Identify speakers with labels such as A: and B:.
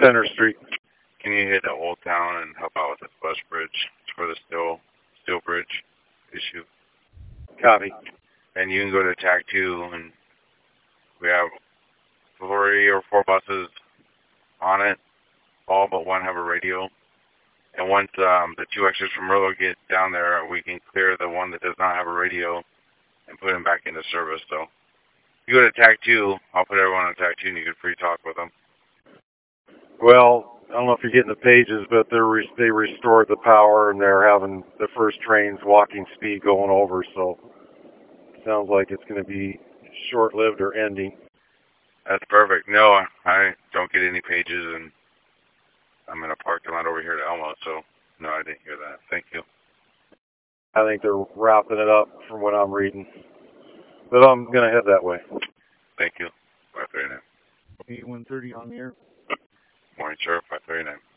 A: Center Street.
B: Can you hit the Old Town and help out with this bus bridge for the steel bridge issue?
A: Copy.
B: And you can go to TAC 2, and we have 3 or 4 buses on it. All but one have a radio. And once the 2 extras from Merlo get down there, we can clear the one that does not have a radio and put them back into service. So if you go to TAC 2, I'll put everyone on TAC 2 and you can free talk with them.
A: Well, I don't know if you're getting the pages, but they restored the power and they're having the first trains walking speed going over. So sounds like it's going to be short-lived or ending.
B: That's perfect. No, I don't get any pages, and I'm in a parking lot over here at Elmo, so no, I didn't hear that. Thank you.
A: I think they're wrapping it up from what I'm reading. But I'm going to head that way.
B: Thank you. 539.
C: 8130 on the air.
B: Morning, Sheriff. 539.